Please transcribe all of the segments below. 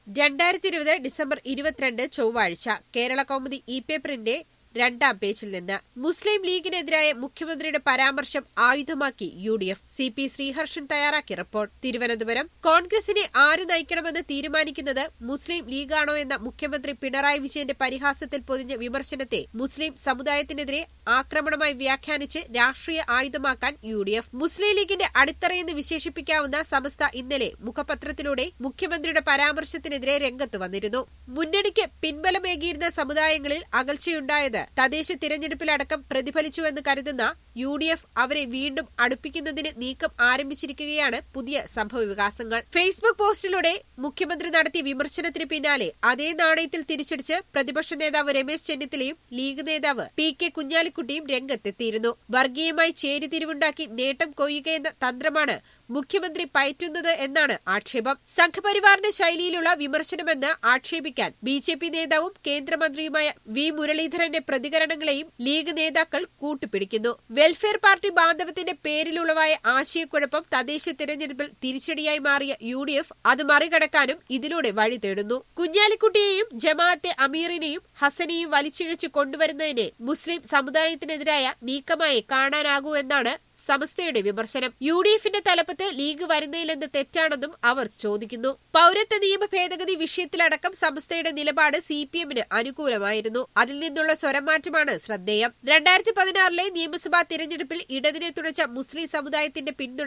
2020 December 22 ചൊവ്വാഴ്ച കേരള കൗമുദി പേപ്പറിന്റെ 2ാം പേജിൽ നിന്ന് മുസ്ലിം ലീഗിനെതിരായ മുഖ്യമന്ത്രിയുടെ പരാമർശം ആയുധമാക്കി UDF. CP ശ്രീഹർഷൻ തയ്യാറാക്കിയ റിപ്പോർട്ട്. തിരുവനന്തപുരം. കോൺഗ്രസിനെ ആര് നയിക്കണമെന്ന് തീരുമാനിക്കുന്നത് മുസ്ലിം ലീഗാണോ എന്ന മുഖ്യമന്ത്രി പിണറായി വിജയന്റെ പരിഹാസത്തിൽ പൊതിഞ്ഞ വിമർശനത്തെ മുസ്ലിം സമുദായത്തിനെതിരെ ആക്രമണമായി വ്യാഖ്യാനിച്ച് രാഷ്ട്രീയ ആയുധമാക്കാൻ UDF. മുസ്ലിം ലീഗിന്റെ അടിത്തറയെന്ന് വിശേഷിപ്പിക്കാവുന്ന സമസ്ത ഇന്നലെ മുഖപത്രത്തിലൂടെ മുഖ്യമന്ത്രിയുടെ പരാമർശത്തിനെതിരെ രംഗത്ത് വന്നിരുന്നു. മുന്നണിക്ക് പിൻബലമേകിയിരുന്ന സമുദായങ്ങളിൽ അകൽച്ചയുണ്ടായത് തദ്ദേശ തിരഞ്ഞെടുപ്പിലടക്കം പ്രതിഫലിച്ചുവെന്ന് കരുതുന്ന UDF അവരെ വീണ്ടും അടുപ്പിക്കുന്നതിന് നീക്കം ആരംഭിച്ചിരിക്കുകയാണ് പുതിയ സംഭവവികാസങ്ങൾ. ഫേസ്ബുക്ക് പോസ്റ്റിലൂടെ മുഖ്യമന്ത്രി നടത്തിയ വിമർശനത്തിന് പിന്നാലെ അതേ നാണയത്തിൽ തിരിച്ചടിച്ച് പ്രതിപക്ഷ നേതാവ് രമേശ് ചെന്നിത്തലയും ലീഗ് നേതാവ് PK കുഞ്ഞാലിക്കുട്ടിയും രംഗത്തെത്തിയിരുന്നു. വർഗീയമായി ചേരിതിരിവുണ്ടാക്കി നേട്ടം കൊയ്യുകയെന്ന തന്ത്രമാണ് മുഖ്യമന്ത്രി പയറ്റുന്നത് എന്നാണ് ആക്ഷേപം. സംഘപരിവാറിന്റെ ശൈലിയിലുള്ള വിമർശനമെന്ന് ആക്ഷേപിക്കാൻ BJP നേതാവും കേന്ദ്രമന്ത്രിയുമായ V മുരളീധരന്റെ പ്രതികരണങ്ങളെയും ലീഗ് നേതാക്കൾ കൂട്ടുപിടിക്കുന്നു. വെൽഫെയർ പാർട്ടി ബാന്ധവത്തിന്റെ പേരിലുളവായ ആശയക്കുഴപ്പം തദ്ദേശ തിരഞ്ഞെടുപ്പിൽ തിരിച്ചടിയായി മാറിയ UDF അത് മറികടക്കാനും ഇതിലൂടെ വഴി തേടുന്നു. കുഞ്ഞാലിക്കുട്ടിയെയും ജമാഅത്തെ അമീറിനെയും ഹസനെയും വലിച്ചിഴച്ച് കൊണ്ടുവരുന്നതിനെ മുസ്ലിം സമുദായത്തിനെതിരായ നീക്കമായി കാണാനാകൂ എന്നാണ് സമസ്തയുടെ വിമർശനം. UDFന്റെ തലപ്പത്ത് ലീഗ് വരുന്നതിലെന്ത് തെറ്റാണെന്നും അവർ ചോദിക്കുന്നു. പൌരത്വ നിയമ ഭേദഗതി വിഷയത്തിലടക്കം സമസ്തയുടെ നിലപാട് CPMന് അനുകൂലമായിരുന്നു. അതിൽ നിന്നുള്ള സ്വരംമാറ്റമാണ് ശ്രദ്ധേയം. 2016 നിയമസഭാ തിരഞ്ഞെടുപ്പിൽ ഇടതിനെ തുണച്ച മുസ്ലിം സമുദായത്തിന്റെ പിന്തുണ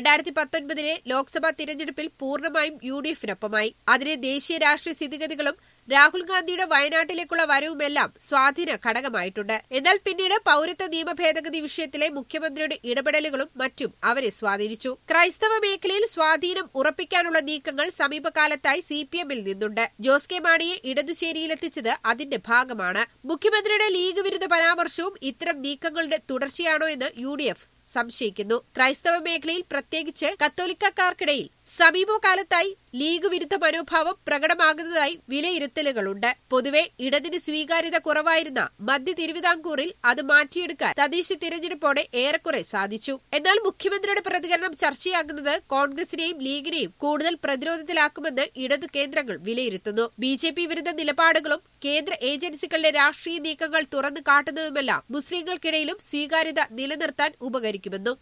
2019 ലോക്സഭാ തിരഞ്ഞെടുപ്പിൽ പൂർണ്ണമായും UDFനൊപ്പമായി. അതിന് ദേശീയ രാഷ്ട്രീയ സ്ഥിതിഗതികളും രാഹുൽ ഗാന്ധിയുടെ വയനാട്ടിലേക്കുള്ള വരവുമെല്ലാം സ്വാധീന ഘടകമായിട്ടുണ്ട്. എന്നാൽ പിന്നീട് പൌരത്വ നിയമ ഭേദഗതി വിഷയത്തിലെ മുഖ്യമന്ത്രിയുടെ ഇടപെടലുകളും മറ്റും അവരെ സ്വാധീനിച്ചു. ക്രൈസ്തവ മേഖലയിൽ സ്വാധീനം ഉറപ്പിക്കാനുള്ള നീക്കങ്ങൾ സമീപകാലത്തായി CPMൽ നിന്നുണ്ട്. ജോസ് കെ മാണിയെ ഇടതുചേരിയിലെത്തിച്ചത് അതിന്റെ ഭാഗമാണ്. മുഖ്യമന്ത്രിയുടെ ലീഗ് വിരുദ്ധ പരാമർശവും ഇത്തരം നീക്കങ്ങളുടെ തുടർച്ചയാണോ എന്ന് UDF സംശയിക്കുന്നു. ക്രൈസ്തവ മേഖലയിൽ പ്രത്യേകിച്ച് കത്തോലിക്കക്കാർക്കിടയിൽ സമീപകാലത്തായി ലീഗ് വിരുദ്ധ മനോഭാവം പ്രകടമാകുന്നതായി വിലയിരുത്തലുകളുണ്ട്. പൊതുവെ ഇടതിന് സ്വീകാര്യത കുറവായിരുന്ന മധ്യ തിരുവിതാംകൂറിൽ അത് മാറ്റിയെടുക്കാൻ തദ്ദേശ തിരഞ്ഞെടുപ്പോടെ ഏറെക്കുറെ സാധിച്ചു. എന്നാൽ മുഖ്യമന്ത്രിയുടെ പ്രതികരണം ചർച്ചയാകുന്നത് കോൺഗ്രസിനെയും ലീഗിനെയും കൂടുതൽ പ്രതിരോധത്തിലാക്കുമെന്ന് ഇടത് കേന്ദ്രങ്ങൾ വിലയിരുത്തുന്നു. BJP വിരുദ്ധ നിലപാടുകളും കേന്ദ്ര ഏജൻസികളുടെ രാഷ്ട്രീയ നീക്കങ്ങൾ തുറന്നു കാട്ടുന്നതുമെല്ലാം മുസ്ലിങ്ങൾക്കിടയിലും സ്വീകാര്യത നിലനിർത്താൻ ഉപകരിക്കുമെന്നും